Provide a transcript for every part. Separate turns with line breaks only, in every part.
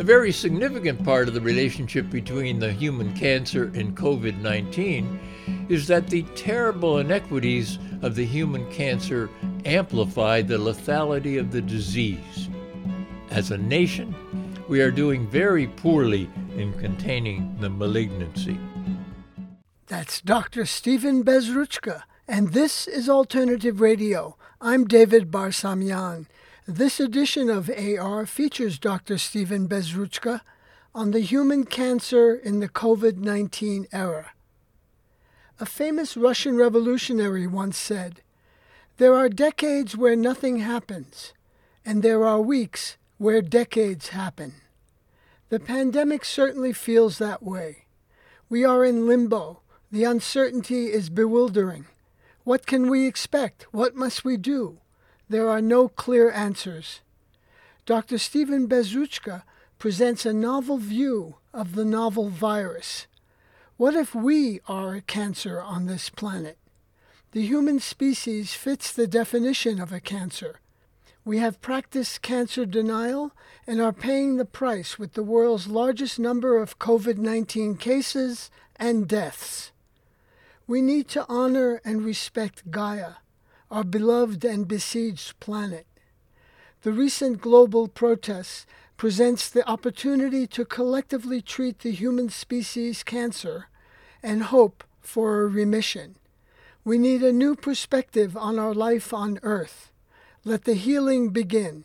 very significant part of the relationship between the human cancer and COVID-19 is that the terrible inequities of the human cancer amplify the lethality of the disease. As a nation, we are doing very poorly in containing the malignancy.
That's Dr. Stephen Bezruchka, and this is Alternative Radio. I'm David Barsamian. This edition of AR features Dr. Stephen Bezruchka on the human cancer in the COVID-19 era. A famous Russian revolutionary once said, "There are decades where nothing happens, and there are weeks where decades happen." The pandemic certainly feels that way. We are in limbo. The uncertainty is bewildering. What can we expect? What must we do? There are no clear answers. Dr. Stephen Bezruchka presents a novel view of the novel virus. What if we are a cancer on this planet? The human species fits the definition of a cancer. We have practiced cancer denial and are paying the price with the world's largest number of COVID-19 cases and deaths. We need to honor and respect Gaia, our beloved and besieged planet. The recent global protests presents the opportunity to collectively treat the human species cancer and hope for a remission. We need a new perspective on our life on Earth. Let the healing begin.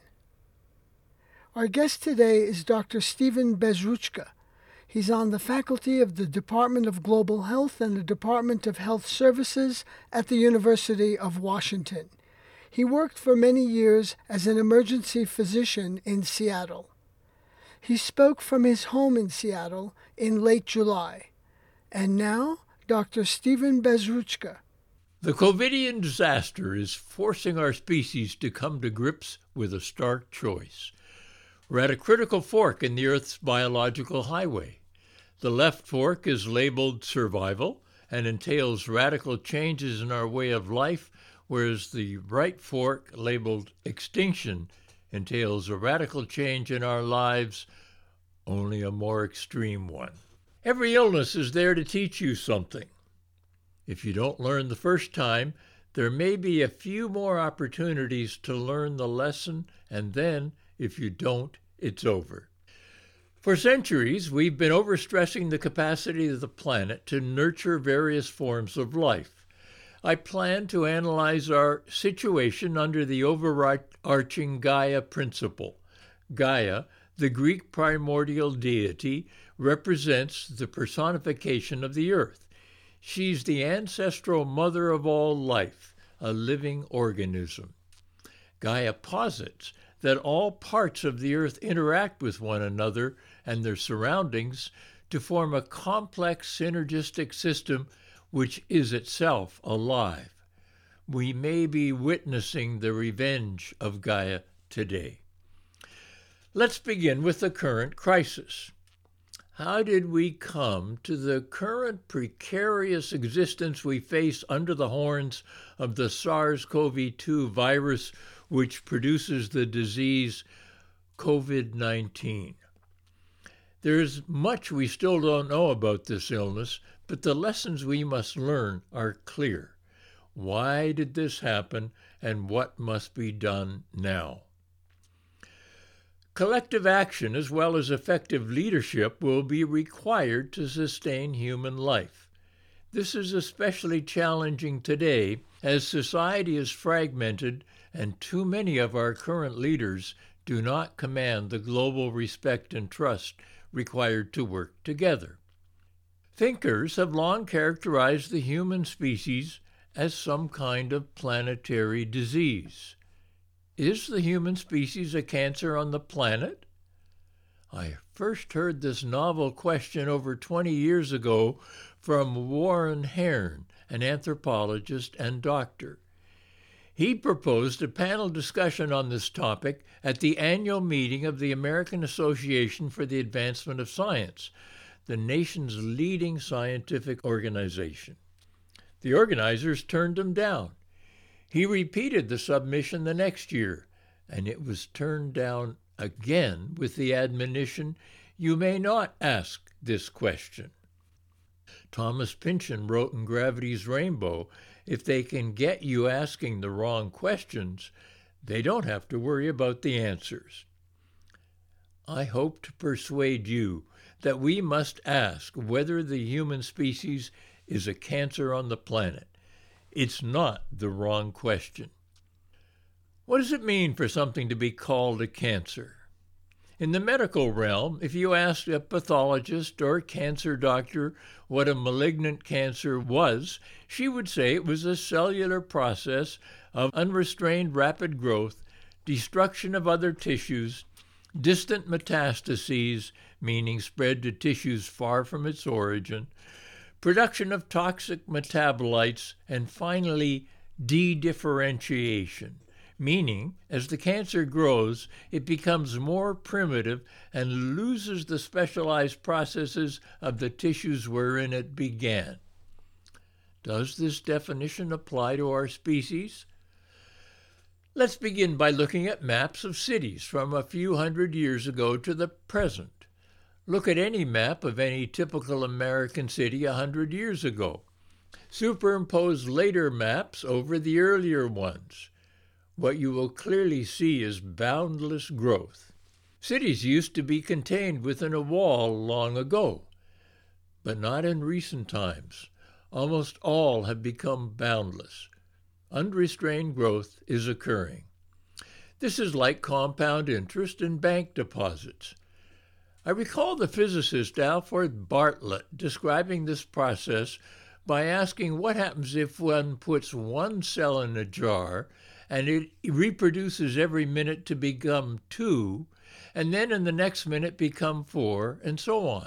Our guest today is Dr. Stephen Bezruchka. He's on the faculty of the Department of Global Health and the Department of Health Services at the University of Washington. He worked for many years as an emergency physician in Seattle. He spoke from his home in Seattle in late July. And now, Dr. Stephen Bezruchka.
The COVIDian disaster is forcing our species to come to grips with a stark choice. We're at a critical fork in the Earth's biological highway. The left fork is labeled survival and entails radical changes in our way of life, whereas the right fork, labeled extinction, entails a radical change in our lives, only a more extreme one. Every illness is there to teach you something. If you don't learn the first time, there may be a few more opportunities to learn the lesson, and then, if you don't, it's over. For centuries, we've been overstressing the capacity of the planet to nurture various forms of life. I plan to analyze our situation under the overarching Gaia principle. Gaia, the Greek primordial deity, represents the personification of the earth. She's the ancestral mother of all life, a living organism. Gaia posits that all parts of the earth interact with one another and their surroundings to form a complex synergistic system which is itself alive. We may be witnessing the revenge of Gaia today. Let's begin with the current crisis. How did we come to the current precarious existence we face under the horns of the SARS-CoV-2 virus, which produces the disease COVID-19? There is much we still don't know about this illness, but the lessons we must learn are clear. Why did this happen, and what must be done now? Collective action as well as effective leadership will be required to sustain human life. This is especially challenging today as society is fragmented and too many of our current leaders do not command the global respect and trust required to work together. Thinkers have long characterized the human species as some kind of planetary disease. Is the human species a cancer on the planet? I first heard this novel question over 20 years ago from Warren Hern, an anthropologist and doctor. He proposed a panel discussion on this topic at the annual meeting of the American Association for the Advancement of Science, the nation's leading scientific organization. The organizers turned him down. He repeated the submission the next year, and it was turned down again with the admonition, you may not ask this question. Thomas Pynchon wrote in Gravity's Rainbow, if they can get you asking the wrong questions, they don't have to worry about the answers. I hope to persuade you that we must ask whether the human species is a cancer on the planet. It's not the wrong question. What does it mean for something to be called a cancer? In the medical realm, if you asked a pathologist or cancer doctor what a malignant cancer was, she would say it was a cellular process of unrestrained rapid growth, destruction of other tissues, distant metastases, meaning spread to tissues far from its origin, production of toxic metabolites, and finally, dedifferentiation, meaning as the cancer grows, it becomes more primitive and loses the specialized processes of the tissues wherein it began. Does this definition apply to our species? Let's begin by looking at maps of cities from a few hundred years ago to the present. Look at any map of any typical American city 100 years ago. Superimpose later maps over the earlier ones. What you will clearly see is boundless growth. Cities used to be contained within a wall long ago, but not in recent times. Almost all have become boundless. Unrestrained growth is occurring. This is like compound interest in bank deposits. I recall the physicist Alfred Bartlett describing this process by asking what happens if one puts one cell in a jar and it reproduces every minute to become 2, and then in the next minute become 4, and so on.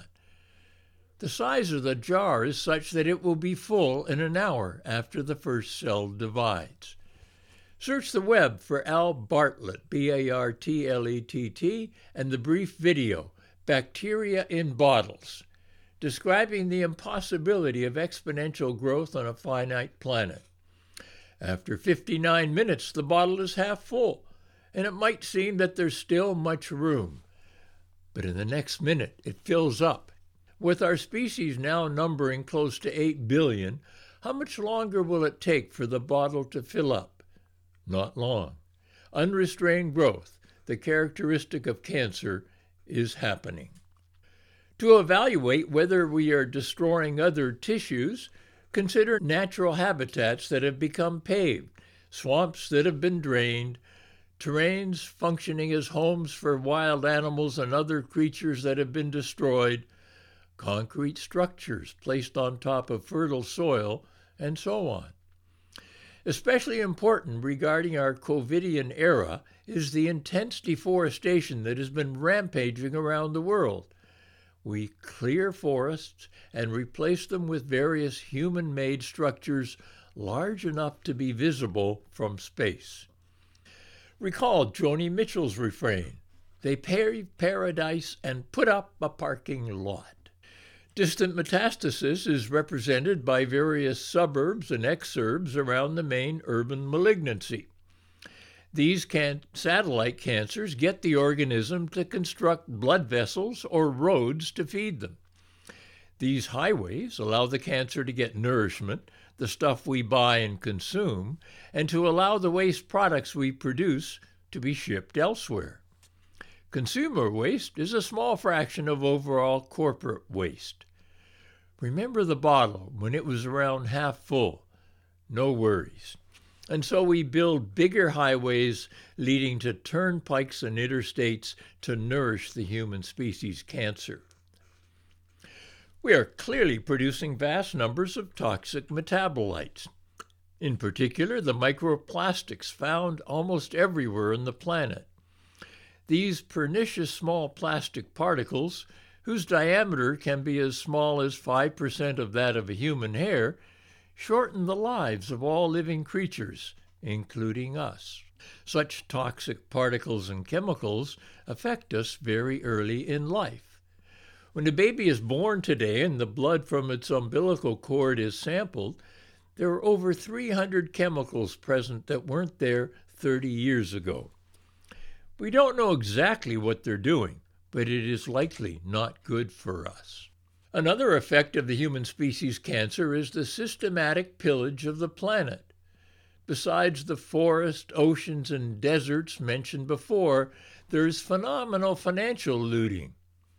The size of the jar is such that it will be full in an hour after the first cell divides. Search the web for Al Bartlett, B-A-R-T-L-E-T-T, and the brief video, Bacteria in Bottles, describing the impossibility of exponential growth on a finite planet. After 59 minutes, the bottle is half full, and it might seem that there's still much room. But in the next minute, it fills up. With our species now numbering close to 8 billion, how much longer will it take for the bottle to fill up? Not long. Unrestrained growth, the characteristic of cancer, is happening. To evaluate whether we are destroying other tissues, consider natural habitats that have become paved, swamps that have been drained, terrains functioning as homes for wild animals and other creatures that have been destroyed, concrete structures placed on top of fertile soil, and so on. Especially important regarding our COVIDian era is the intense deforestation that has been rampaging around the world. We clear forests and replace them with various human-made structures large enough to be visible from space. Recall Joni Mitchell's refrain, "They pave paradise and put up a parking lot." Distant metastasis is represented by various suburbs and exurbs around the main urban malignancy. These satellite cancers get the organism to construct blood vessels or roads to feed them. These highways allow the cancer to get nourishment, the stuff we buy and consume, and to allow the waste products we produce to be shipped elsewhere. Consumer waste is a small fraction of overall corporate waste. Remember the bottle when it was around half full. No worries. And so we build bigger highways leading to turnpikes and interstates to nourish the human species cancer. We are clearly producing vast numbers of toxic metabolites. In particular, the microplastics found almost everywhere on the planet. These pernicious small plastic particles, whose diameter can be as small as 5% of that of a human hair, shorten the lives of all living creatures, including us. Such toxic particles and chemicals affect us very early in life. When a baby is born today and the blood from its umbilical cord is sampled, there are over 300 chemicals present that weren't there 30 years ago. We don't know exactly what they're doing, but it is likely not good for us. Another effect of the human species cancer is the systematic pillage of the planet. Besides the forests, oceans, and deserts mentioned before, there's phenomenal financial looting.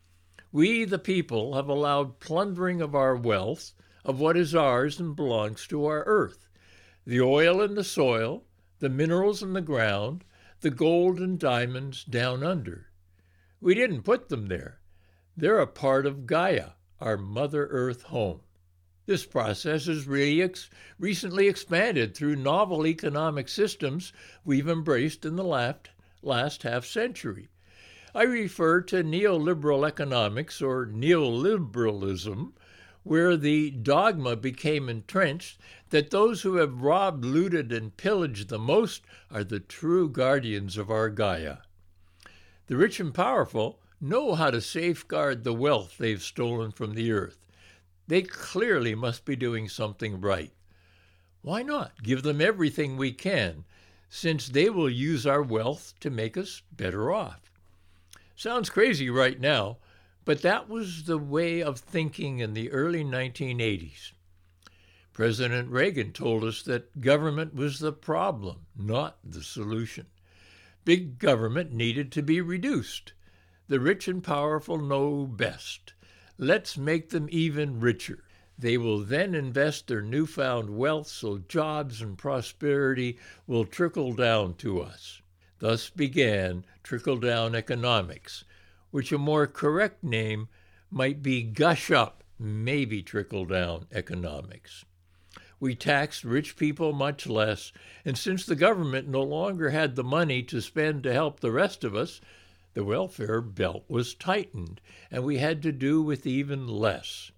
We, the people, have allowed plundering of our wealth, of what is ours and belongs to our earth, the oil in the soil, the minerals in the ground, the gold and diamonds down under. We didn't put them there. They're a part of Gaia, our Mother Earth home. This process has really recently expanded through novel economic systems we've embraced in the last half-century. I refer to neoliberal economics, or neoliberalism, where the dogma became entrenched that those who have robbed, looted, and pillaged the most are the true guardians of our Gaia. The rich and powerful know how to safeguard the wealth they've stolen from the earth. They clearly must be doing something right. Why not give them everything we can, since they will use our wealth to make us better off? Sounds crazy right now, but that was the way of thinking in the early 1980s. President Reagan told us that government was the problem, not the solution. Big government needed to be reduced. The rich and powerful know best. Let's make them even richer. They will then invest their newfound wealth so jobs and prosperity will trickle down to us. Thus began trickle-down economics, which a more correct name might be gush-up, maybe trickle-down economics. We taxed rich people much less, and since the government no longer had the money to spend to help the rest of us, the welfare belt was tightened, and we had to do with even less.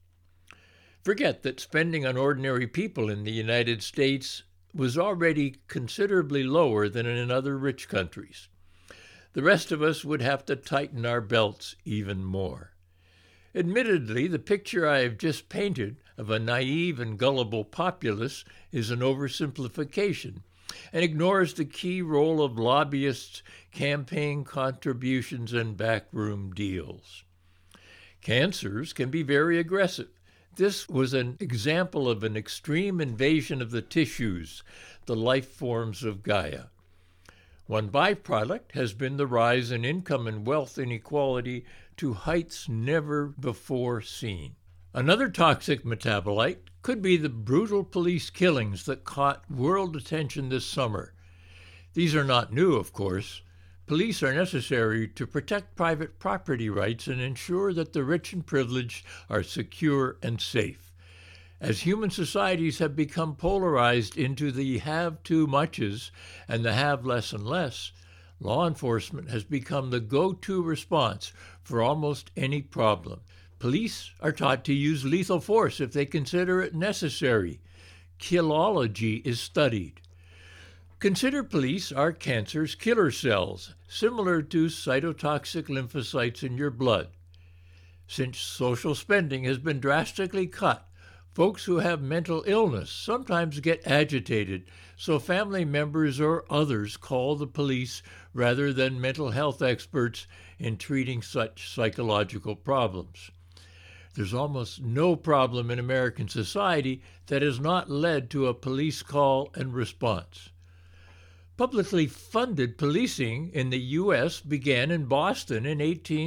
Forget that spending on ordinary people in the United States was already considerably lower than in other rich countries. The rest of us would have to tighten our belts even more. Admittedly, the picture I have just painted of a naive and gullible populace is an oversimplification and ignores the key role of lobbyists, campaign contributions, and backroom deals. Cancers can be very aggressive. This was an example of an extreme invasion of the tissues, the life forms of Gaia. One byproduct has been the rise in income and wealth inequality to heights never before seen. Another toxic metabolite could be the brutal police killings that caught world attention this summer. These are not new, of course. Police are necessary to protect private property rights and ensure that the rich and privileged are secure and safe. As human societies have become polarized into the have too muches and the have less and less, law enforcement has become the go-to response for almost any problem. Police are taught to use lethal force if they consider it necessary. Killology is studied. Consider police are cancer's killer cells, similar to cytotoxic lymphocytes in your blood. Since social spending has been drastically cut, folks who have mental illness sometimes get agitated, so family members or others call the police rather than mental health experts in treating such psychological problems. There's almost no problem in American society that has not led to a police call and response. Publicly funded policing in the U.S. began in Boston in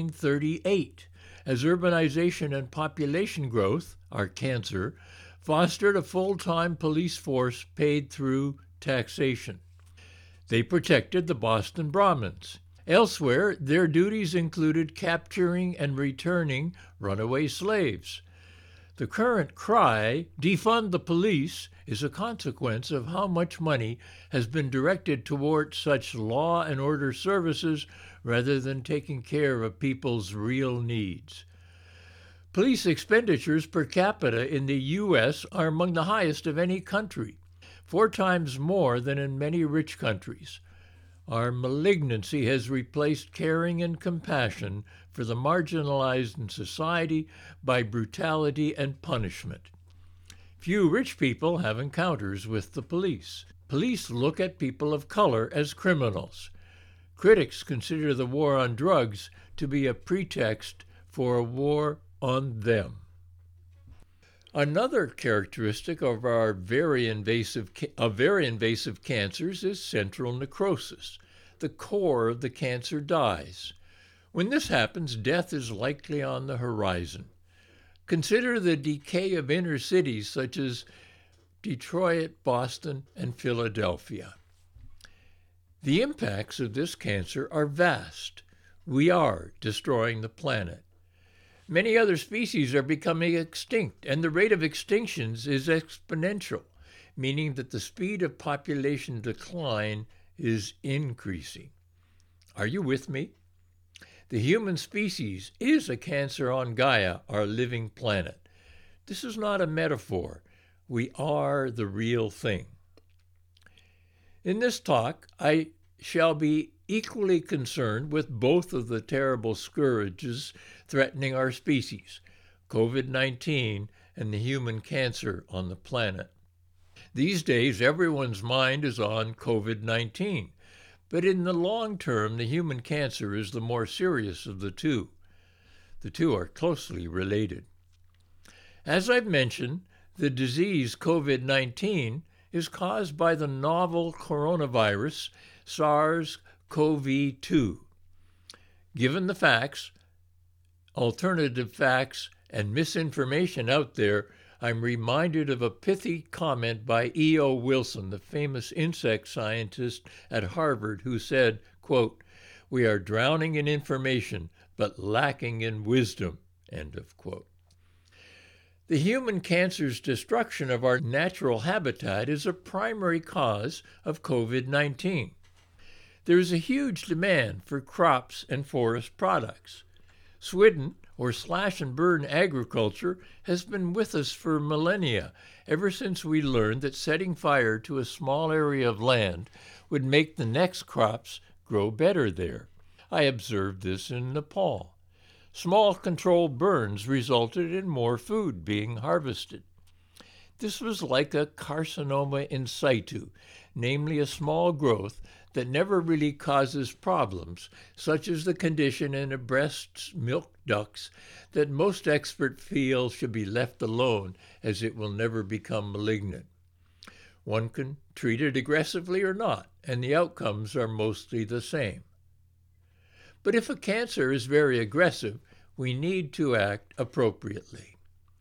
1838, as urbanization and population growth, our cancer, fostered a full-time police force paid through taxation. They protected the Boston Brahmins. Elsewhere, their duties included capturing and returning runaway slaves. The current cry, defund the police, is a consequence of how much money has been directed toward such law and order services rather than taking care of people's real needs. Police expenditures per capita in the U.S. are among the highest of any country, 4 times more than in many rich countries. Our malignancy has replaced caring and compassion for the marginalized in society by brutality and punishment. Few rich people have encounters with the police. Police look at people of color as criminals. Critics consider the war on drugs to be a pretext for a war on them. Another characteristic of very invasive cancers is central necrosis. The core of the cancer dies. When this happens, death is likely on the horizon. Consider the decay of inner cities such as Detroit, Boston, and Philadelphia. The impacts of this cancer are vast. We are destroying the planet. Many other species are becoming extinct, and the rate of extinctions is exponential, meaning that the speed of population decline is increasing. Are you with me? The human species is a cancer on Gaia, our living planet. This is not a metaphor. We are the real thing. In this talk, I shall be equally concerned with both of the terrible scourges threatening our species, COVID-19 and the human cancer on the planet. These days, everyone's mind is on COVID-19, but in the long term, the human cancer is the more serious of the two. The two are closely related. As I've mentioned, the disease COVID-19 is caused by the novel coronavirus SARS-CoV-2. Given the facts, alternative facts, and misinformation out there, I'm reminded of a pithy comment by E.O. Wilson, the famous insect scientist at Harvard, who said, quote, "We are drowning in information, but lacking in wisdom," end of quote. The human cancer's destruction of our natural habitat is a primary cause of COVID-19. There is a huge demand for crops and forest products. Swidden, or slash-and-burn agriculture, has been with us for millennia, ever since we learned that setting fire to a small area of land would make the next crops grow better there. I observed this in Nepal. Small controlled burns resulted in more food being harvested. This was like a carcinoma in situ, namely a small growth that never really causes problems, such as the condition in a breast's milk ducts that most experts feel should be left alone as it will never become malignant. One can treat it aggressively or not, and the outcomes are mostly the same. But if a cancer is very aggressive, we need to act appropriately.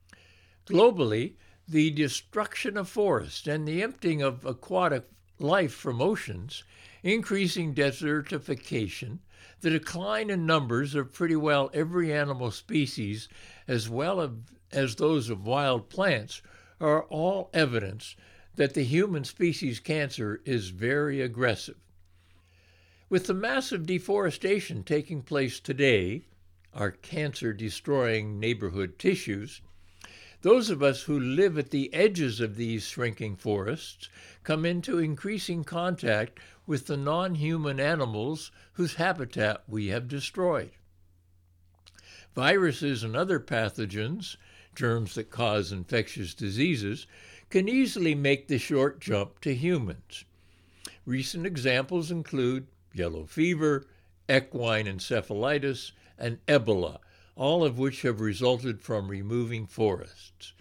Globally, the destruction of forests and the emptying of aquatic life from oceans, increasing desertification, the decline in numbers of pretty well every animal species, as well as those of wild plants, are all evidence that the human species cancer is very aggressive. With the massive deforestation taking place today, our cancer-destroying neighborhood tissues, those of us who live at the edges of these shrinking forests come into increasing contact with the non-human animals whose habitat we have destroyed. Viruses and other pathogens, germs that cause infectious diseases, can easily make the short jump to humans. Recent examples include yellow fever, equine encephalitis, and Ebola, all of which have resulted from removing forests.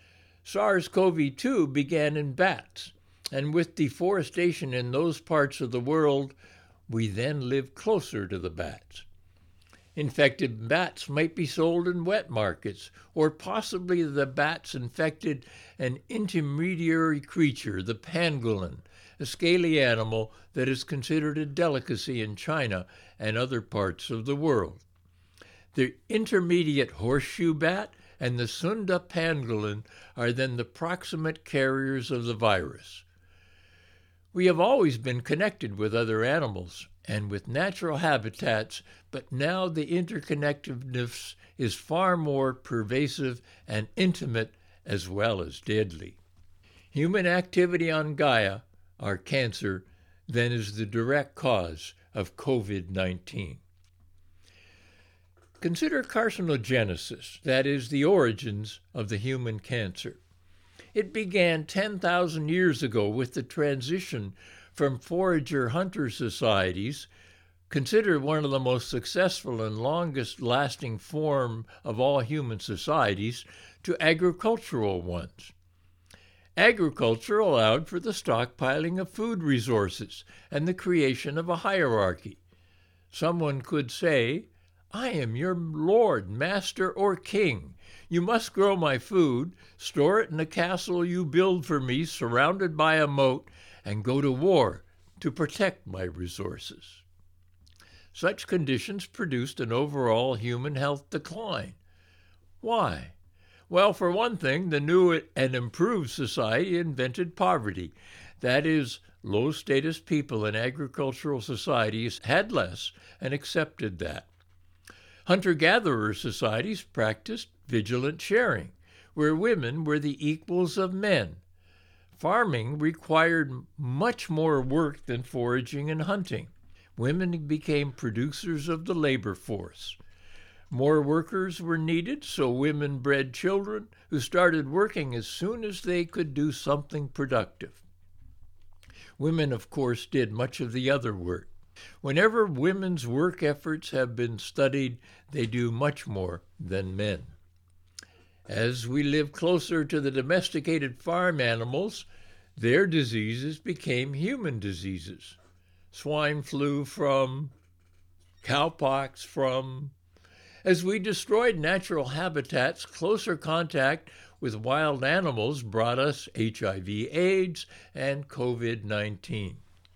SARS-CoV-2 began in bats, and with deforestation in those parts of the world, we then live closer to the bats. Infected bats might be sold in wet markets, or possibly the bats infected an intermediary creature, the pangolin, a scaly animal that is considered a delicacy in China and other parts of the world. The intermediate horseshoe bat and the Sunda pangolin are then the proximate carriers of the virus. We have always been connected with other animals and with natural habitats, but now the interconnectedness is far more pervasive and intimate as well as deadly. Human activity on Gaia, our cancer, then is the direct cause of COVID-19. Consider carcinogenesis, that is, the origins of the human cancer. It began 10,000 years ago with the transition from forager-hunter societies, Considered one of the most successful and longest-lasting form of all human societies, to agricultural ones. Agriculture allowed for the stockpiling of food resources and the creation of a hierarchy. Someone could say, "I am your lord, master, or king. You must grow my food, store it in a castle you build for me surrounded by a moat, and go to war to protect my resources." Such conditions produced an overall human health decline. Why? Well, for one thing, the new and improved society invented poverty. That is, low-status people in agricultural societies had less and accepted that. Hunter-gatherer societies practiced vigilant sharing, where women were the equals of men. Farming required much more work than foraging and hunting. Women became producers of the labor force. More workers were needed, so women bred children who started working as soon as they could do something productive. Women, of course, did much of the other work. Whenever women's work efforts have been studied, they do much more than men. As we live closer to the domesticated farm animals, their diseases became human diseases. Swine flu from, cowpox from. As we destroyed natural habitats, closer contact with wild animals brought us HIV/AIDS and COVID-19.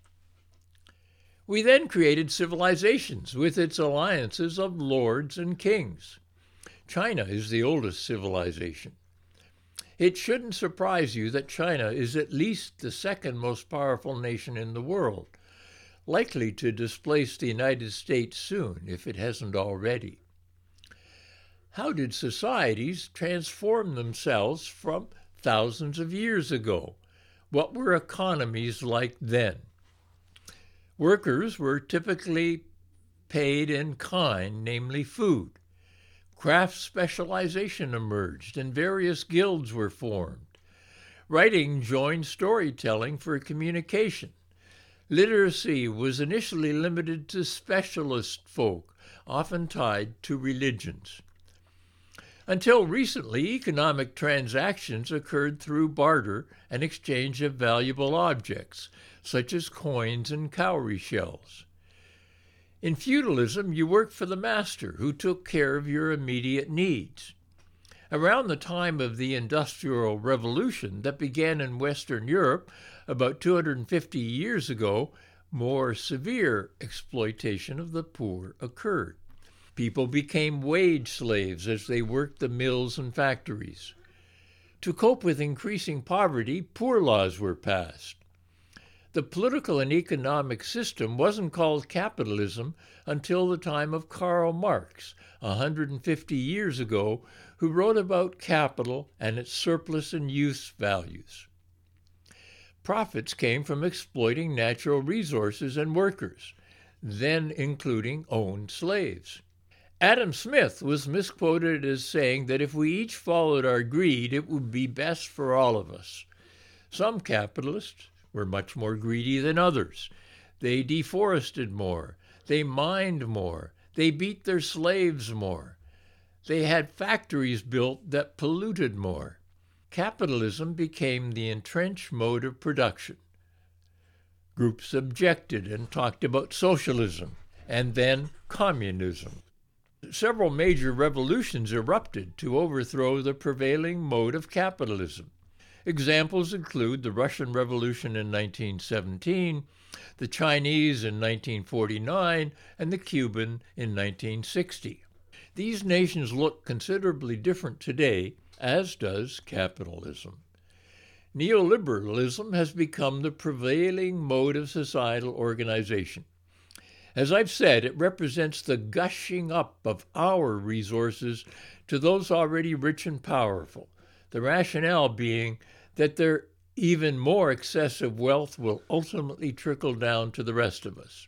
We then created civilizations with its alliances of lords and kings. China is the oldest civilization. It shouldn't surprise you that China is at least the second most powerful nation in the world, likely to displace the United States soon if it hasn't already. How did societies transform themselves from thousands of years ago? What were economies like then? Workers were typically paid in kind, namely food. Craft specialization emerged and various guilds were formed. Writing joined storytelling for communication. Literacy was initially limited to specialist folk, often tied to religions. Until recently, economic transactions occurred through barter and exchange of valuable objects, such as coins and cowrie shells. In feudalism, you worked for the master, who took care of your immediate needs. Around the time of the Industrial Revolution that began in Western Europe about 250 years ago, more severe exploitation of the poor occurred. People became wage slaves as they worked the mills and factories. To cope with increasing poverty, poor laws were passed. The political and economic system wasn't called capitalism until the time of Karl Marx, 150 years ago, who wrote about capital and its surplus and use values. Profits came from exploiting natural resources and workers, then including owned slaves. Adam Smith was misquoted as saying that if we each followed our greed, it would be best for all of us. Some capitalists were much more greedy than others. They deforested more. They mined more. They beat their slaves more. They had factories built that polluted more. Capitalism became the entrenched mode of production. Groups objected and talked about socialism, and then communism. Several major revolutions erupted to overthrow the prevailing mode of capitalism. Examples include the Russian Revolution in 1917, the Chinese in 1949, and the Cuban in 1960. These nations look considerably different today, as does capitalism. Neoliberalism has become the prevailing mode of societal organization. As I've said, it represents the gushing up of our resources to those already rich and powerful, the rationale being that their even more excessive wealth will ultimately trickle down to the rest of us.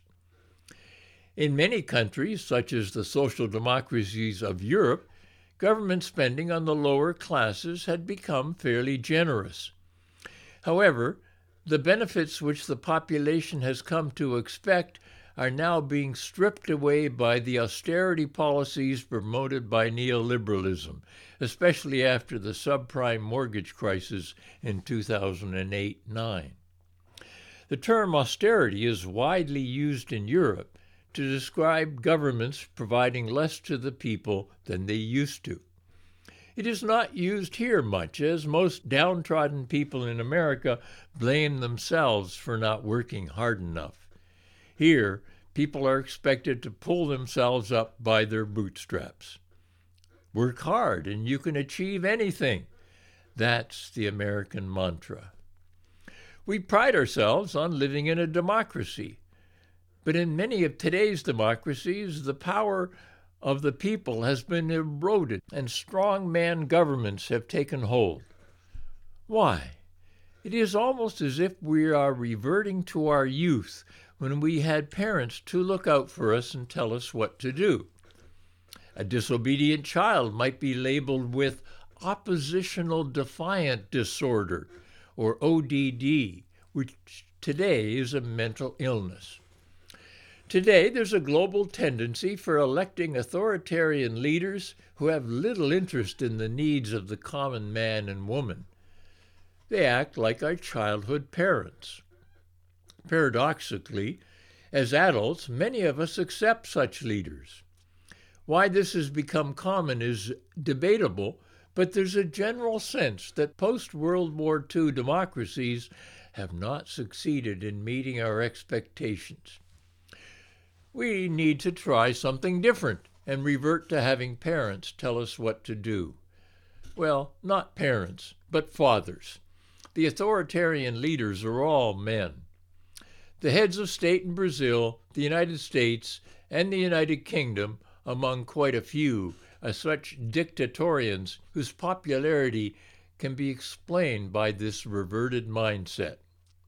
In many countries, such as the social democracies of Europe, government spending on the lower classes had become fairly generous. However, the benefits which the population has come to expect are now being stripped away by the austerity policies promoted by neoliberalism, especially after the subprime mortgage crisis in 2008-9. The term austerity is widely used in Europe to describe governments providing less to the people than they used to. It is not used here much, as most downtrodden people in America blame themselves for not working hard enough. Here, people are expected to pull themselves up by their bootstraps. Work hard and you can achieve anything. That's the American mantra. We pride ourselves on living in a democracy, but in many of today's democracies, the power of the people has been eroded and strongman governments have taken hold. Why? It is almost as if we are reverting to our youth when we had parents to look out for us and tell us what to do. A disobedient child might be labeled with oppositional defiant disorder, or ODD, which today is a mental illness. Today, there's a global tendency for electing authoritarian leaders who have little interest in the needs of the common man and woman. They act like our childhood parents. Paradoxically, as adults, many of us accept such leaders. Why this has become common is debatable, but there's a general sense that post-World War II democracies have not succeeded in meeting our expectations. We need to try something different and revert to having parents tell us what to do. Well, not parents, but fathers. The authoritarian leaders are all men. The heads of state in Brazil, the United States, and the United Kingdom, among quite a few, are such dictatorians whose popularity can be explained by this reverted mindset.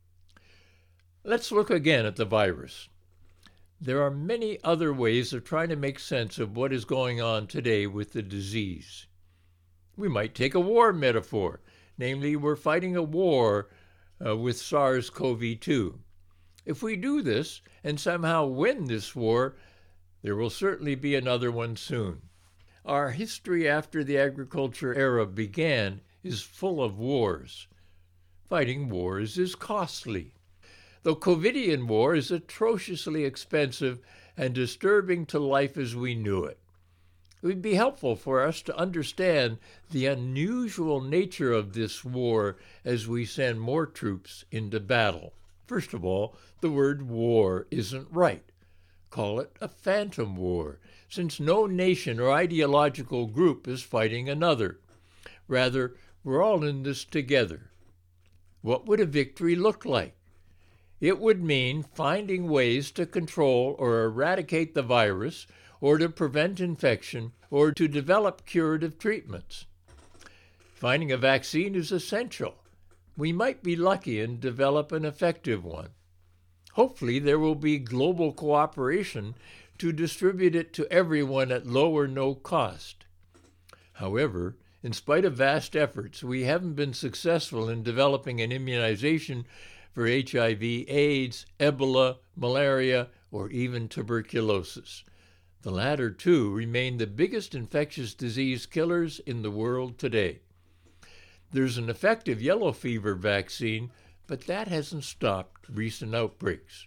Let's look again at the virus. There are many other ways of trying to make sense of what is going on today with the disease. We might take a war metaphor, namely we're fighting a war with SARS-CoV-2. If we do this and somehow win this war, there will certainly be another one soon. Our history after the agriculture era began is full of wars. Fighting wars is costly. The COVIDian war is atrociously expensive and disturbing to life as we knew it. It would be helpful for us to understand the unusual nature of this war as we send more troops into battle. First of all, the word war isn't right. Call it a phantom war, since no nation or ideological group is fighting another. Rather, we're all in this together. What would a victory look like? It would mean finding ways to control or eradicate the virus, or to prevent infection, or to develop curative treatments. Finding a vaccine is essential. We might be lucky and develop an effective one. Hopefully, there will be global cooperation to distribute it to everyone at low or no cost. However, in spite of vast efforts, we haven't been successful in developing an immunization for HIV, AIDS, Ebola, malaria, or even tuberculosis. The latter two remain the biggest infectious disease killers in the world today. There's an effective yellow fever vaccine, but that hasn't stopped recent outbreaks.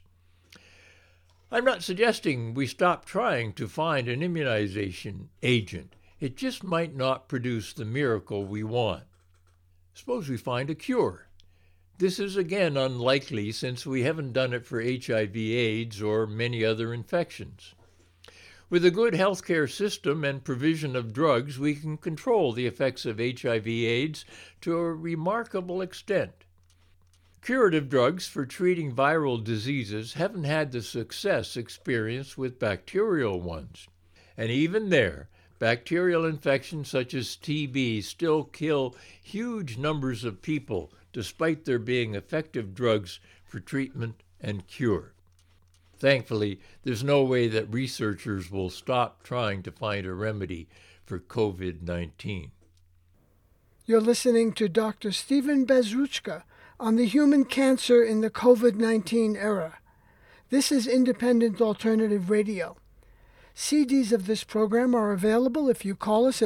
I'm not suggesting we stop trying to find an immunization agent. It just might not produce the miracle we want. Suppose we find a cure. This is again unlikely since we haven't done it for HIV/AIDS or many other infections. With a good healthcare system and provision of drugs, we can control the effects of HIV/AIDS to a remarkable extent. Curative drugs for treating viral diseases haven't had the success experienced with bacterial ones. And even there, bacterial infections such as TB still kill huge numbers of people, despite there being effective drugs for treatment and cure. Thankfully, there's no way that researchers will stop trying to find a remedy for COVID-19.
You're listening to Dr. Stephen Bezruchka on the human cancer in the COVID-19 era. This is Independent Alternative Radio. CDs of this program are available if you call us at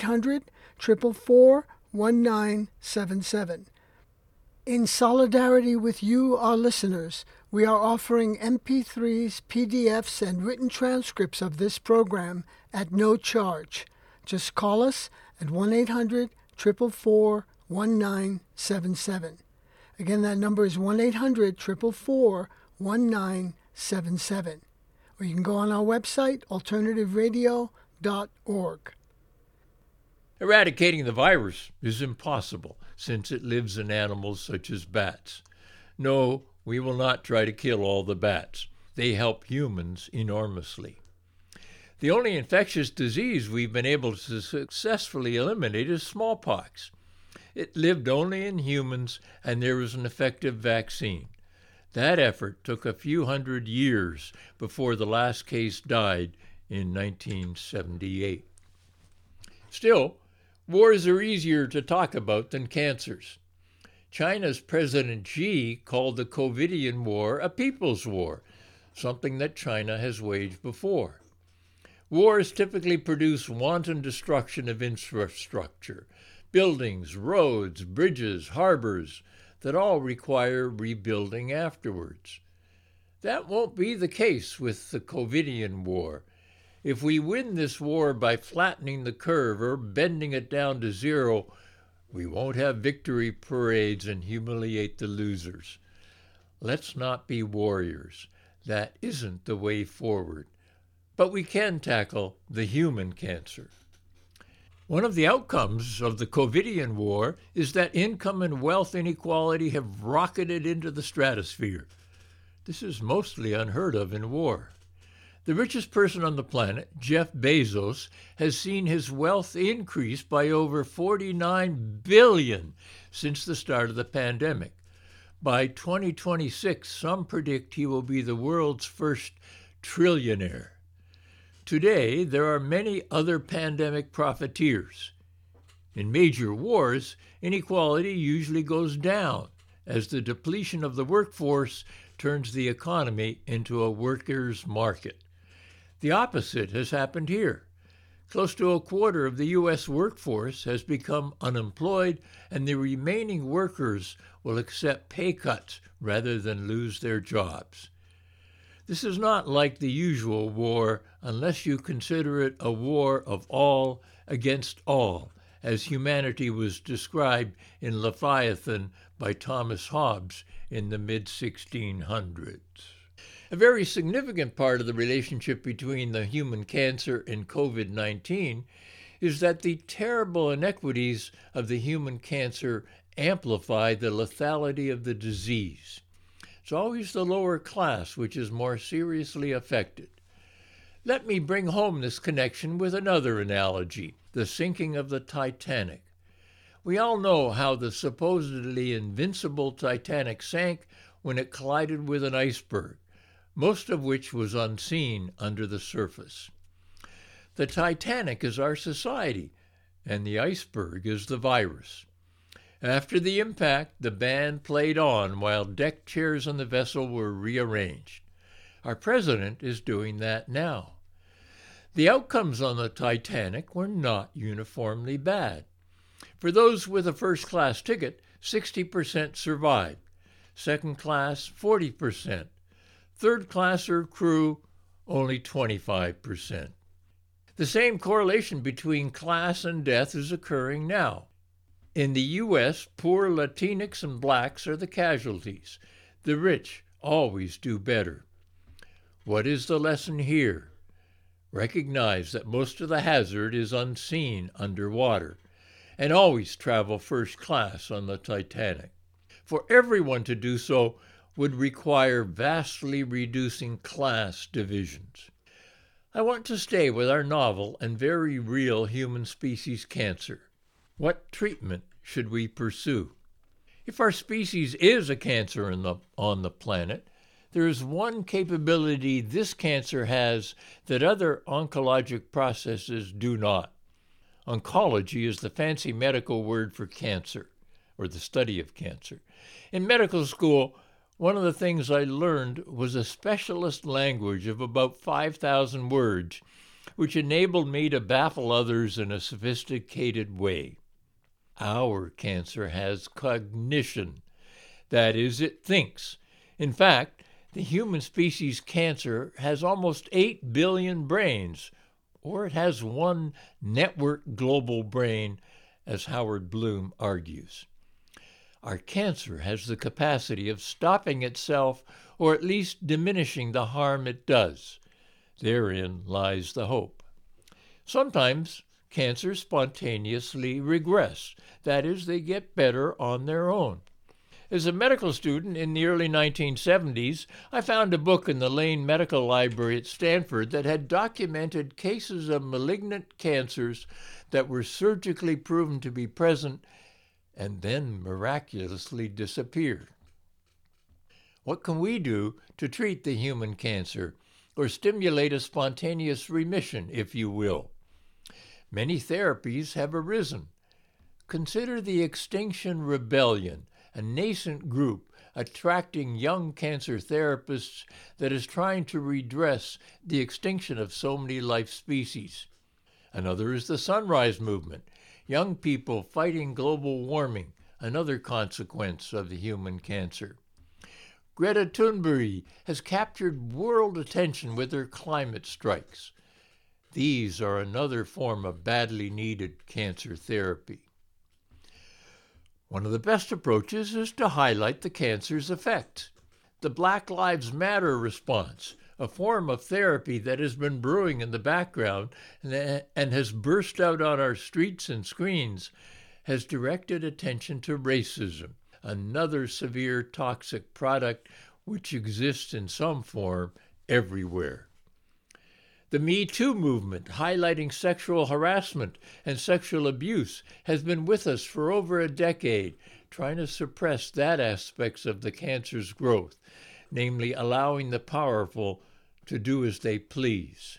1-800-444-1977. In solidarity with you, our listeners, we are offering MP3s, PDFs, and written transcripts of this program at no charge. Just call us at 1-800-444-1977. Again, that number is 1-800-444-1977. Or you can go on our website, alternativeradio.org.
Eradicating the virus is impossible since it lives in animals such as bats. No, we will not try to kill all the bats. They help humans enormously. The only infectious disease we've been able to successfully eliminate is smallpox. It lived only in humans, and there was an effective vaccine. That effort took a few hundred years before the last case died in 1978. Still, wars are easier to talk about than cancers. China's President Xi called the COVIDian War a people's war, something that China has waged before. Wars typically produce wanton destruction of infrastructure, buildings, roads, bridges, harbors, that all require rebuilding afterwards. That won't be the case with the COVIDian War. If we win this war by flattening the curve or bending it down to zero, we won't have victory parades and humiliate the losers. Let's not be warriors. That isn't the way forward. But we can tackle the human cancer. One of the outcomes of the COVIDian War is that income and wealth inequality have rocketed into the stratosphere. This is mostly unheard of in war. The richest person on the planet, Jeff Bezos, has seen his wealth increase by over $49 billion since the start of the pandemic. By 2026, some predict he will be the world's first trillionaire. Today, there are many other pandemic profiteers. In major wars, inequality usually goes down as the depletion of the workforce turns the economy into a workers' market. The opposite has happened here. Close to a quarter of the U.S. workforce has become unemployed, and the remaining workers will accept pay cuts rather than lose their jobs. This is not like the usual war unless you consider it a war of all against all, as humanity was described in Leviathan by Thomas Hobbes in the mid-1600s. A very significant part of the relationship between the human cancer and COVID-19 is that the terrible inequities of the human cancer amplify the lethality of the disease. It's always the lower class which is more seriously affected. Let me bring home this connection with another analogy, the sinking of the Titanic. We all know how the supposedly invincible Titanic sank when it collided with an iceberg, most of which was unseen under the surface. The Titanic is our society, and the iceberg is the virus. After the impact, the band played on while deck chairs on the vessel were rearranged. Our president is doing that now. The outcomes on the Titanic were not uniformly bad. For those with a first-class ticket, 60% survived. Second class, 40%. Third class or crew, only 25%. The same correlation between class and death is occurring now. In the U.S., poor Latinx and blacks are the casualties. The rich always do better. What is the lesson here? Recognize that most of the hazard is unseen underwater, and always travel first class on the Titanic. For everyone to do so would require vastly reducing class divisions. I want to stay with our novel and very real human species cancer. What treatment should we pursue? If our species is a cancer on the planet, there is one capability this cancer has that other oncologic processes do not. Oncology is the fancy medical word for cancer, or the study of cancer. In medical school, one of the things I learned was a specialist language of about 5,000 words, which enabled me to baffle others in a sophisticated way. Our cancer has cognition. That is, it thinks. In fact, the human species cancer has almost 8 billion brains, or it has one network global brain, as Howard Bloom argues. Our cancer has the capacity of stopping itself, or at least diminishing the harm it does. Therein lies the hope. Sometimes cancers spontaneously regress. That is, they get better on their own. As a medical student in the early 1970s, I found a book in the Lane Medical Library at Stanford that had documented cases of malignant cancers that were surgically proven to be present and then miraculously disappeared. What can we do to treat the human cancer, or stimulate a spontaneous remission, if you will? Many therapies have arisen. Consider the Extinction Rebellion, a nascent group attracting young cancer therapists that is trying to redress the extinction of so many life species. Another is the Sunrise Movement, young people fighting global warming, another consequence of the human cancer. Greta Thunberg has captured world attention with her climate strikes. These are another form of badly needed cancer therapy. One of the best approaches is to highlight the cancer's effects. The Black Lives Matter response, a form of therapy that has been brewing in the background and has burst out on our streets and screens, has directed attention to racism, another severe toxic product which exists in some form everywhere. The Me Too movement, highlighting sexual harassment and sexual abuse, has been with us for over a decade, trying to suppress that aspect of the cancer's growth, namely allowing the powerful to do as they please.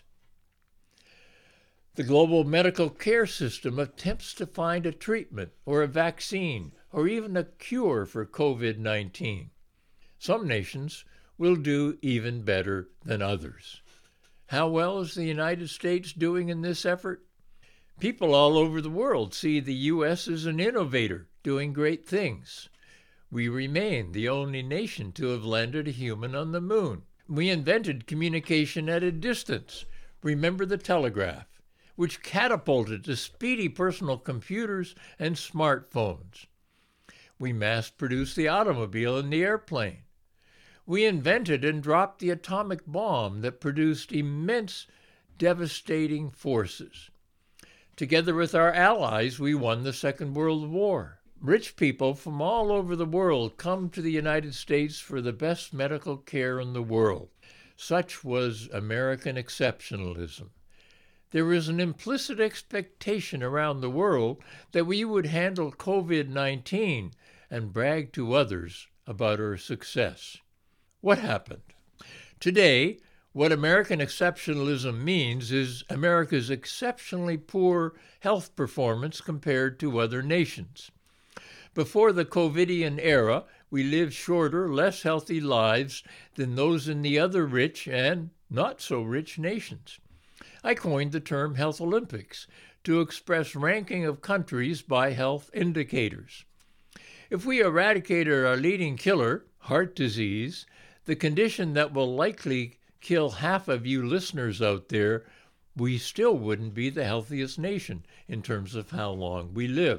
The global medical care system attempts to find a treatment or a vaccine or even a cure for COVID-19. Some nations will do even better than others. How well is the United States doing in this effort? People all over the world see the U.S. as an innovator, doing great things. We remain the only nation to have landed a human on the moon. We invented communication at a distance. Remember the telegraph, which catapulted to speedy personal computers and smartphones. We mass-produced the automobile and the airplane. We invented and dropped the atomic bomb that produced immense, devastating forces. Together with our allies, we won the Second World War. Rich people from all over the world come to the United States for the best medical care in the world. Such was American exceptionalism. There is an implicit expectation around the world that we would handle COVID-19 and brag to others about our success. What happened? Today, what American exceptionalism means is America's exceptionally poor health performance compared to other nations. Before the COVIDian era, we lived shorter, less healthy lives than those in the other rich and not so rich nations. I coined the term Health Olympics to express ranking of countries by health indicators. If we eradicated our leading killer, heart disease, the condition that will likely kill half of you listeners out there, we still wouldn't be the healthiest nation in terms of how long we live.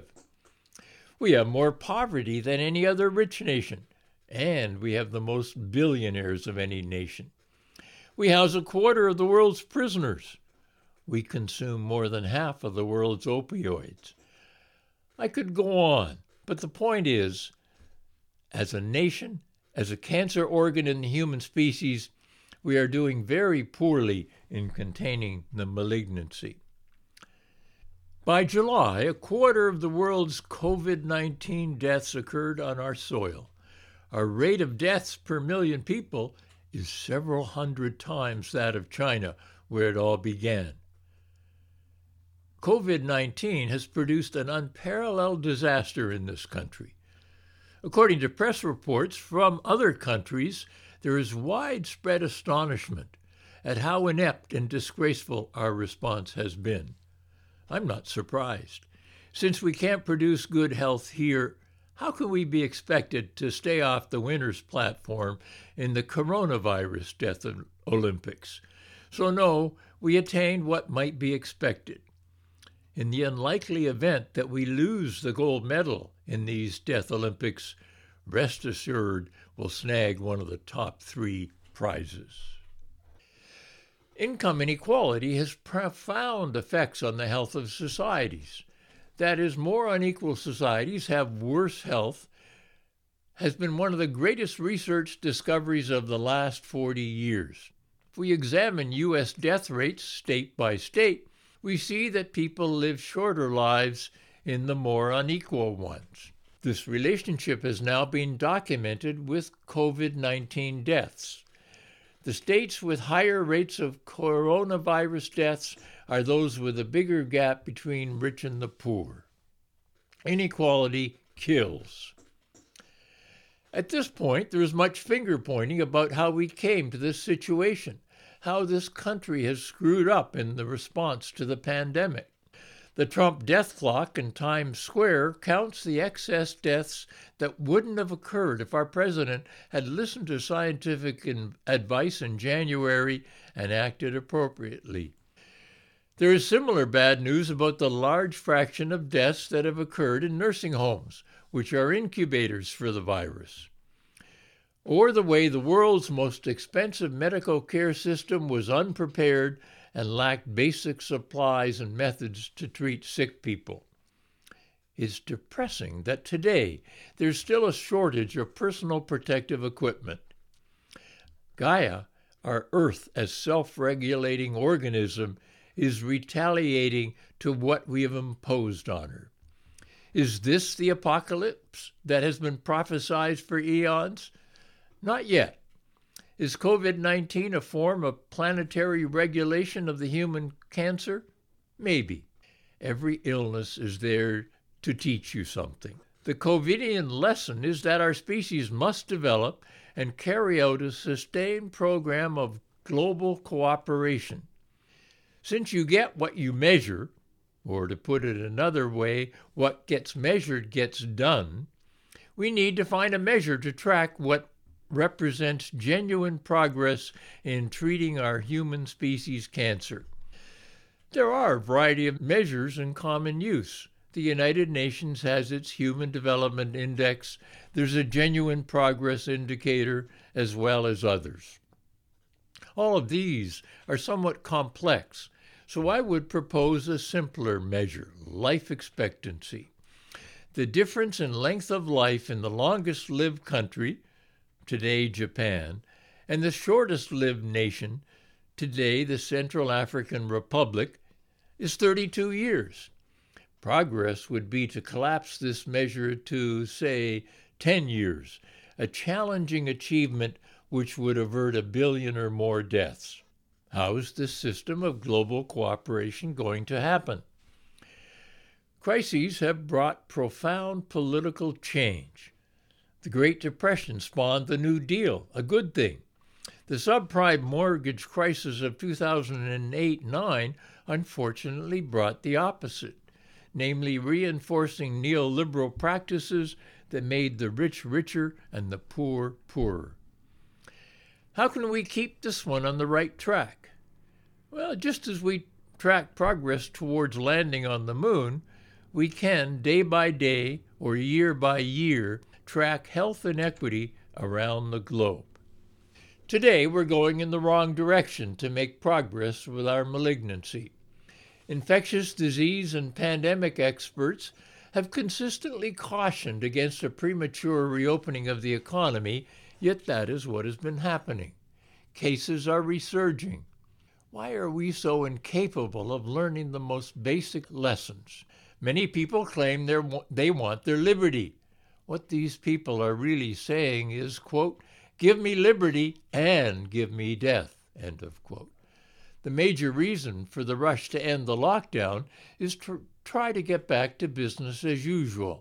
We have more poverty than any other rich nation, and we have the most billionaires of any nation. We house a quarter of the world's prisoners. We consume more than half of the world's opioids. I could go on, but the point is, as a nation, as a cancer organ in the human species, we are doing very poorly in containing the malignancy. By July, a quarter of the world's COVID-19 deaths occurred on our soil. Our rate of deaths per million people is several hundred times that of China, where it all began. COVID-19 has produced an unparalleled disaster in this country. According to press reports from other countries, there is widespread astonishment at how inept and disgraceful our response has been. I'm not surprised. Since we can't produce good health here, how can we be expected to stay off the winner's platform in the coronavirus death Olympics? So no, we attained what might be expected. In the unlikely event that we lose the gold medal in these Death Olympics, rest assured we'll snag one of the top 3 prizes. Income inequality has profound effects on the health of societies. That is, more unequal societies have worse health, has been one of the greatest research discoveries of the last 40 years. If we examine U.S. death rates state by state, we see that people live shorter lives in the more unequal ones. This relationship has now been documented with COVID-19 deaths. The states with higher rates of coronavirus deaths are those with a bigger gap between rich and the poor. Inequality kills. At this point, there is much finger-pointing about how we came to this situation, how this country has screwed up in the response to the pandemic. The Trump death clock in Times Square counts the excess deaths that wouldn't have occurred if our president had listened to scientific advice in January and acted appropriately. There is similar bad news about the large fraction of deaths that have occurred in nursing homes, which are incubators for the virus. Or the way the world's most expensive medical care system was unprepared and lacked basic supplies and methods to treat sick people. It's depressing that today there's still a shortage of personal protective equipment. Gaia, our Earth as self-regulating organism, is retaliating to what we have imposed on her. Is this the apocalypse that has been prophesied for eons? Not yet. Is COVID-19 a form of planetary regulation of the human cancer? Maybe. Every illness is there to teach you something. The COVIDian lesson is that our species must develop and carry out a sustained program of global cooperation. Since you get what you measure, or to put it another way, what gets measured gets done, we need to find a measure to track what represents genuine progress in treating our human species cancer. There are a variety of measures in common use. The United Nations has its Human Development Index. There's a genuine progress indicator, as well as others. All of these are somewhat complex, so I would propose a simpler measure, life expectancy. The difference in length of life in the longest-lived country, today Japan, and the shortest-lived nation, today the Central African Republic, is 32 years. Progress would be to collapse this measure to, say, 10 years, a challenging achievement which would avert 1 billion or more deaths. How is this system of global cooperation going to happen? Crises have brought profound political change. The Great Depression spawned the New Deal, a good thing. The subprime mortgage crisis of 2008-9 unfortunately brought the opposite, namely reinforcing neoliberal practices that made the rich richer and the poor poorer. How can we keep this one on the right track? Well, just as we track progress towards landing on the moon, we can, day by day or year by year, track health inequity around the globe. Today, we're going in the wrong direction to make progress with our malignancy. Infectious disease and pandemic experts have consistently cautioned against a premature reopening of the economy, yet that is what has been happening. Cases are resurging. Why are we so incapable of learning the most basic lessons? Many people claim they want their liberty. What these people are really saying is, quote, "Give me liberty and give me death," end of quote. The major reason for the rush to end the lockdown is to try to get back to business as usual,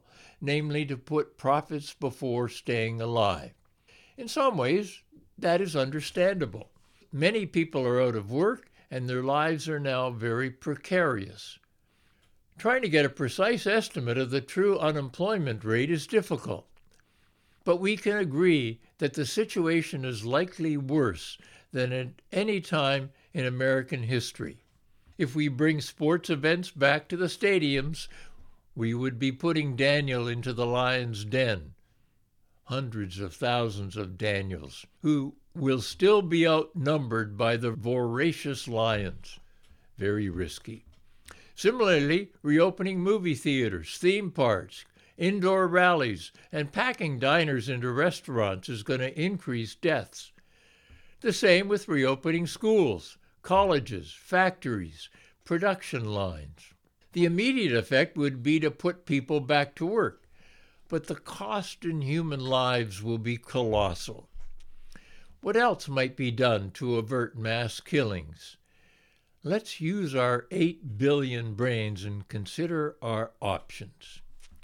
namely to put profits before staying alive. In some ways, that is understandable. Many people are out of work, and their lives are now very precarious. Trying to get a precise estimate of the true unemployment rate is difficult, but we can agree that the situation is likely worse than at any time in American history. If we bring sports events back to the stadiums, we would be putting Daniel into the lion's den. Hundreds of thousands of Daniels, who will still be outnumbered by the voracious lions. Very risky. Similarly, reopening movie theaters, theme parks, indoor rallies, and packing diners into restaurants is going to increase deaths. The same with reopening schools, colleges, factories, production lines. The immediate effect would be to put people back to work, but the cost in human lives will be colossal. What else might be done to avert mass killings? Let's use our 8 billion brains and consider our options.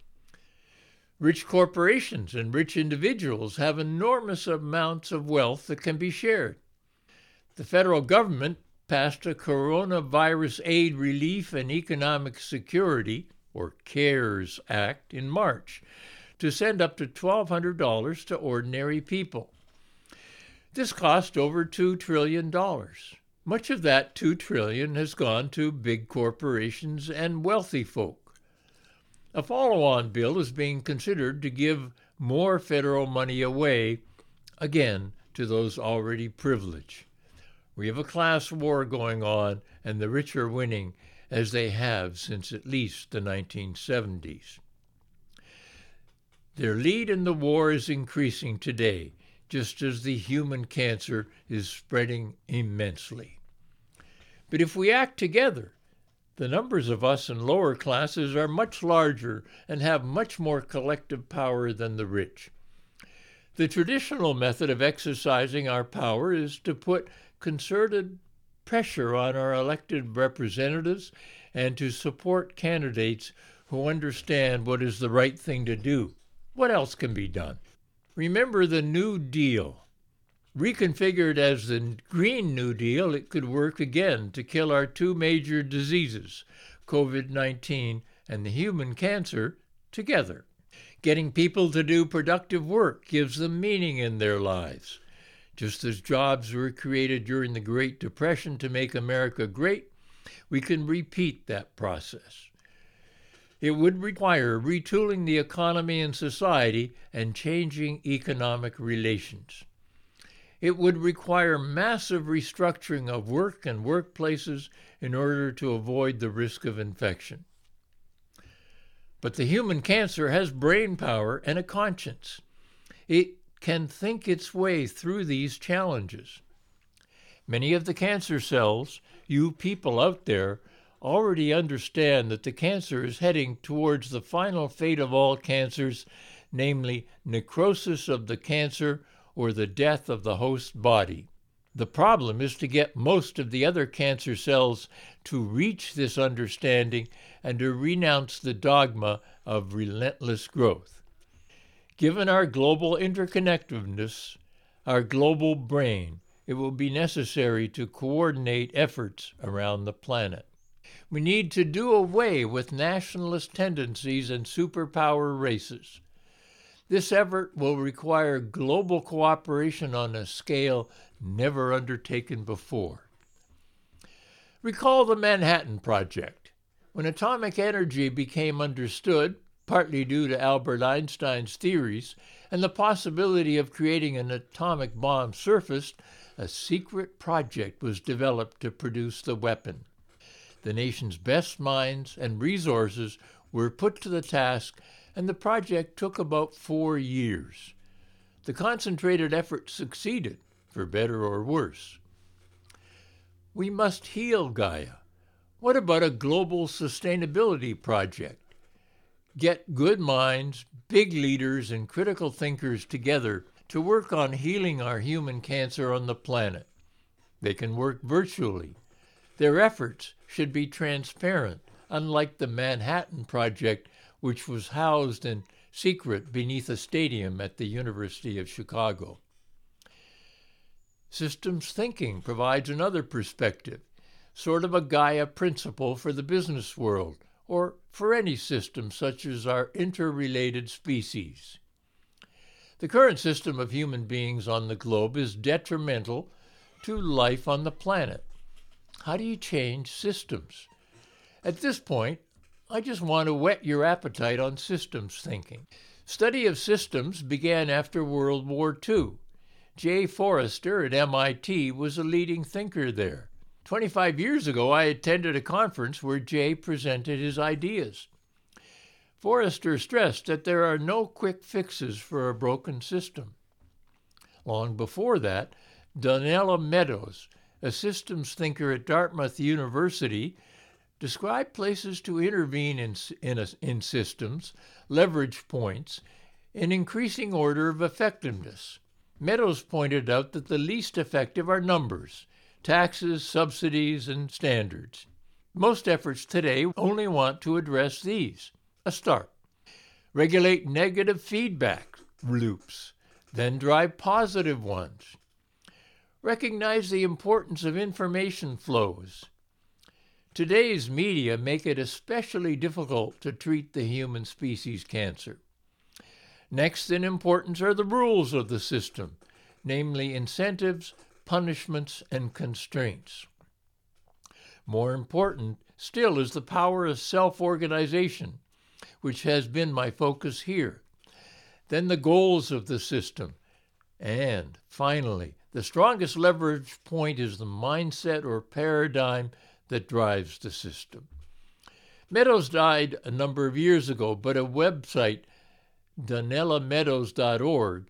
Rich corporations and rich individuals have enormous amounts of wealth that can be shared. The federal government passed a Coronavirus Aid, Relief, and Economic Security, or CARES Act, in March to send up to $1,200 to ordinary people. This cost over $2 trillion. Much of that $2 trillion has gone to big corporations and wealthy folk. A follow-on bill is being considered to give more federal money away, again, to those already privileged. We have a class war going on, and the rich are winning, as they have since at least the 1970s. Their lead in the war is increasing today, just as the human cancer is spreading immensely. But if we act together, the numbers of us in lower classes are much larger and have much more collective power than the rich. The traditional method of exercising our power is to put concerted pressure on our elected representatives and to support candidates who understand what is the right thing to do. What else can be done? Remember the New Deal. Reconfigured as the Green New Deal, it could work again to kill our two major diseases, COVID-19 and the human cancer, together. Getting people to do productive work gives them meaning in their lives. Just as jobs were created during the Great Depression to make America great, we can repeat that process. It would require retooling the economy and society and changing economic relations. It would require massive restructuring of work and workplaces in order to avoid the risk of infection. But the human cancer has brain power and a conscience. It can think its way through these challenges. Many of the cancer cells, you people out there, already understand that the cancer is heading towards the final fate of all cancers, namely necrosis of the cancer or the death of the host body. The problem is to get most of the other cancer cells to reach this understanding and to renounce the dogma of relentless growth. Given our global interconnectedness, our global brain, it will be necessary to coordinate efforts around the planet. We need to do away with nationalist tendencies and superpower races. This effort will require global cooperation on a scale never undertaken before. Recall the Manhattan Project. When atomic energy became understood, partly due to Albert Einstein's theories and the possibility of creating an atomic bomb surfaced, a secret project was developed to produce the weapon. The nation's best minds and resources were put to the task, and the project took about 4 years. The concentrated effort succeeded, for better or worse. We must heal Gaia. What about a global sustainability project? Get good minds, big leaders, and critical thinkers together to work on healing our human cancer on the planet. They can work virtually. Their efforts should be transparent, unlike the Manhattan Project, which was housed in secret beneath a stadium at the University of Chicago. Systems thinking provides another perspective, sort of a Gaia principle for the business world, or for any system such as our interrelated species. The current system of human beings on the globe is detrimental to life on the planet. How do you change systems? At this point, I just want to whet your appetite on systems thinking. Study of systems began after World War II. Jay Forrester at MIT was a leading thinker there. 25 years ago, I attended a conference where Jay presented his ideas. Forrester stressed that there are no quick fixes for a broken system. Long before that, Donella Meadows, a systems thinker at Dartmouth University, described places to intervene in systems, leverage points, in increasing order of effectiveness. Meadows pointed out that the least effective are numbers, taxes, subsidies, and standards. Most efforts today only want to address these. A start. Regulate negative feedback loops, then drive positive ones. Recognize the importance of information flows. Today's media make it especially difficult to treat the human species cancer. Next in importance are the rules of the system, namely incentives, punishments, and constraints. More important still is the power of self-organization, which has been my focus here. Then the goals of the system. And finally, the strongest leverage point is the mindset or paradigm that drives the system. Meadows died a number of years ago, but a website, DonellaMeadows.org,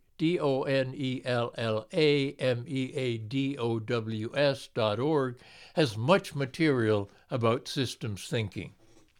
DONELLAMEADOWS.org, has much material about systems thinking.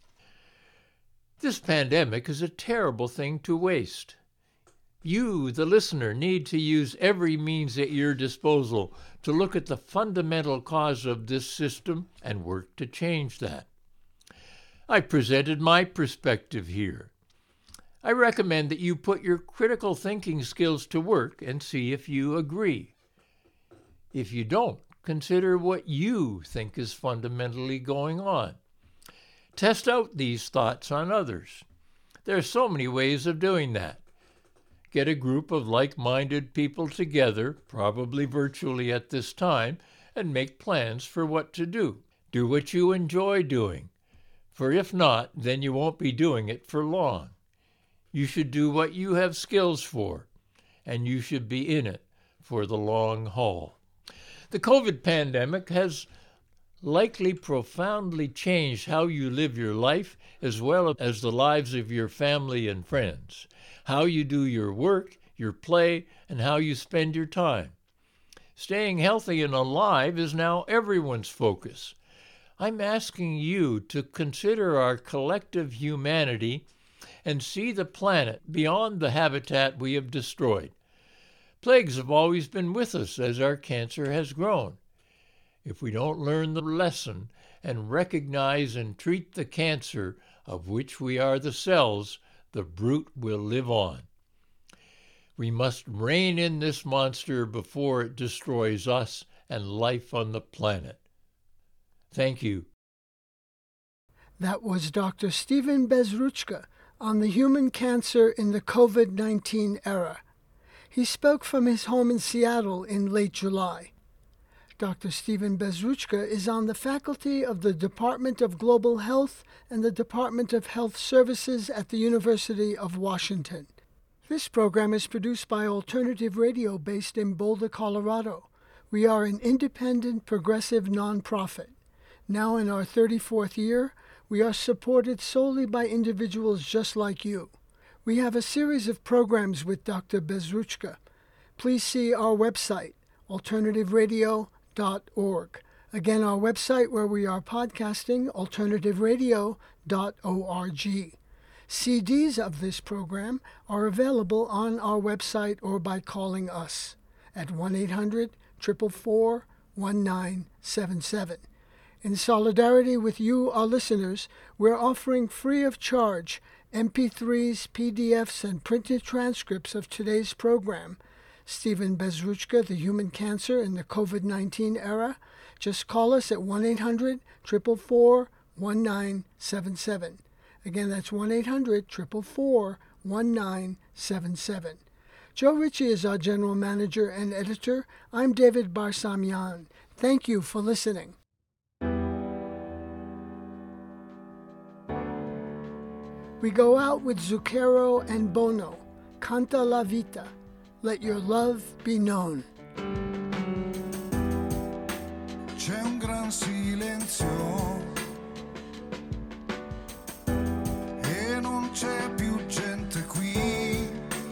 This pandemic is a terrible thing to waste. You, the listener, need to use every means at your disposal to look at the fundamental cause of this system and work to change that. I presented my perspective here. I recommend that you put your critical thinking skills to work and see if you agree. If you don't, consider what you think is fundamentally going on. Test out these thoughts on others. There are so many ways of doing that. Get a group of like-minded people together, probably virtually at this time, and make plans for what to do. Do what you enjoy doing, for if not, then you won't be doing it for long. You should do what you have skills for, and you should be in it for the long haul. The COVID pandemic has likely profoundly changed how you live your life as well as the lives of your family and friends, how you do your work, your play, and how you spend your time. Staying healthy and alive is now everyone's focus. I'm asking you to consider our collective humanity and see the planet beyond the habitat we have destroyed. Plagues have always been with us as our cancer has grown. If we don't learn the lesson and recognize and treat the cancer of which we are the cells, the brute will live on. We must rein in this monster before it destroys us and life on the planet. Thank you.
That was Dr. Stephen Bezruchka on the human cancer in the COVID-19 era. He spoke from his home in Seattle in late July. Dr. Stephen Bezruchka is on the faculty of the Department of Global Health and the Department of Health Services at the University of Washington. This program is produced by Alternative Radio based in Boulder, Colorado. We are an independent, progressive nonprofit. Now in our 34th year, we are supported solely by individuals just like you. We have a series of programs with Dr. Bezruchka. Please see our website, alternativeradio.org. Again, our website where we are podcasting, alternativeradio.org. CDs of this program are available on our website or by calling us at 1-800-444-1977. In solidarity with you, our listeners, we're offering free of charge MP3s, PDFs, and printed transcripts of today's program. Stephen Bezruchka, the Human Cancer in the COVID-19 Era. Just call us at 1-800-444-1977. Again, that's 1-800-444-1977. Joe Ritchie is our general manager and editor. I'm David Barsamian. Thank you for listening. We go out with Zucchero and Bono, Canta la Vita, Let Your Love Be Known.
C'è un gran silenzio e non c'è più gente qui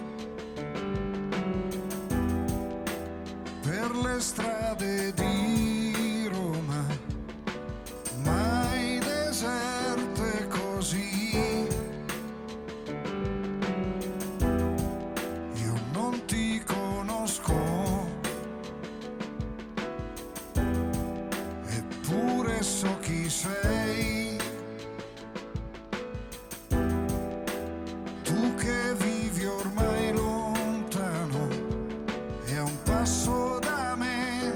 per le strade di Roma, mai deserte così. So chi sei, tu che vivi ormai lontano e a un passo da me,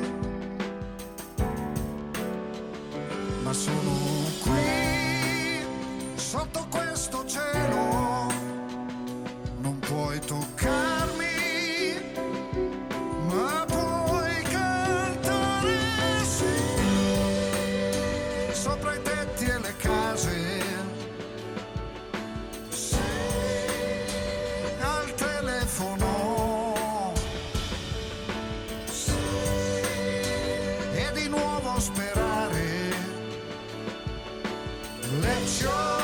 ma sono qui sotto questo cielo, non puoi toccarmi, ma puoi cantare sopra i tetti e le case, sì, al telefono, sì, e di nuovo sperare. Let your